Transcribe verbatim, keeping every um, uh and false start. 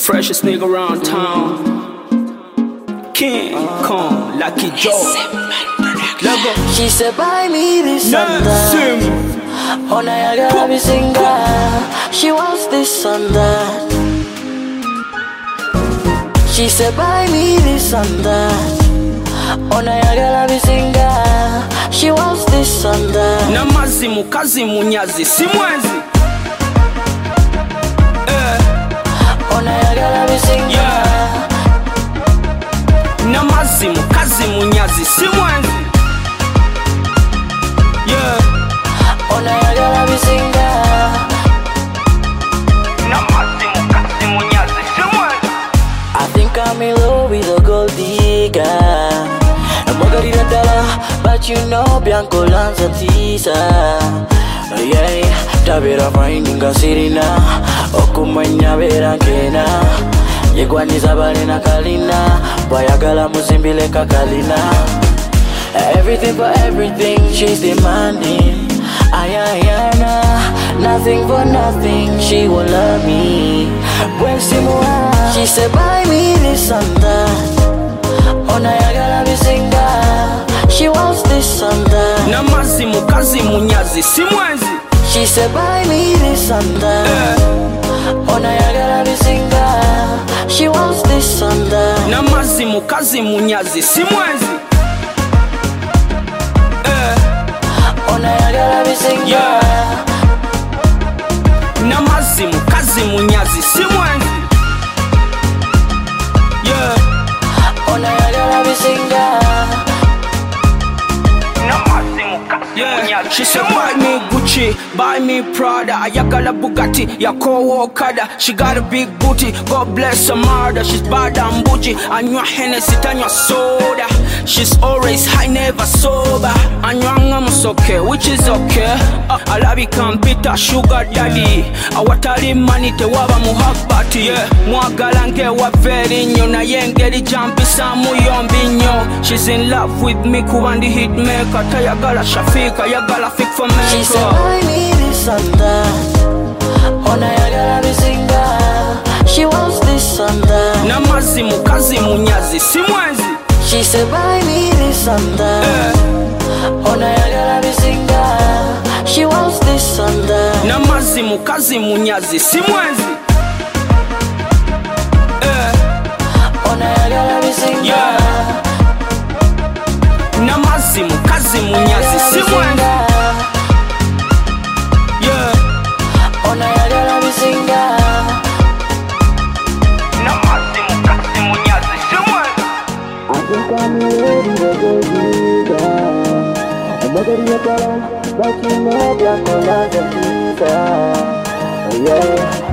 freshest nigga around town. King Kong, Lucky Joe. Lego. She said buy me this and that. Oh now I gotta be single. She wants this and that. She said buy me this and that. Oh now I gotta be single. She wants this and that. Na mazimu kazi munyazi simwezi. Oh now I gotta be single. Yeah. Na mazimu kazi munyazi simwezi. Yeah. Oh now I gotta be single. Na mazimu kazi munyazi simwezi. I think I'm in love with a gold digger. Margarita Della, but you know Bianco Lanza Tisa. Yeah, Tabera finding a sirina. Okumanya vera kena. Yegwaniza balena kalina. Bayagala muzimbile kakalina. Everything for everything she's demanding. Ayayana, nothing for nothing. She will love me. When she said buy me this and that. Oh now I gotta be single. She wants this and that. Na mazimu kazi munyazi simwezi. She said buy me this and that. Oh now I gotta be single. She wants this and that. Na mazimu kazi munyazi simwezi. Oh now I gotta be single. Yeah. Na mazimu kazi munyazi simwezi. Yeah. Oh now I gotta be single. Yeah, she said buy me Gucci, buy me Prada. Ayagala Bugatti, Yako Okada. She got a big booty, God bless her mother. She's bad and bougie. Anywa Hennessy, tanywa soda. She's always high, never sober. Anywa ngamusoke, which is okay. uh, Alabi kampita, sugar daddy. Awatali money te waba muhabbati. Yeah, mwagala nge wa very nyo. Na yengeli jampi samu yombi nyo. She's in love with me, kuwandi hit maker. Tayagala Shafika, yagala fik for me. She said buy me this and that. Oh now I gotta be single. She wants this and that. Na mazimu kazi munyazi simwezi. She said buy me this and that. Oh now I gotta be single. She wants this and that. Na mazimu kazi munyazi simwezi. Oh now I gotta be single. Yeah. Na mazimu kazi munyazi simwezi. Yeah. Oh now I gotta be single. Na mazimu kazi munyazi simwezi. I think I'm ready to go deeper. I'm not ready to go, but you know Bianco Lanza Tisa. Yeah.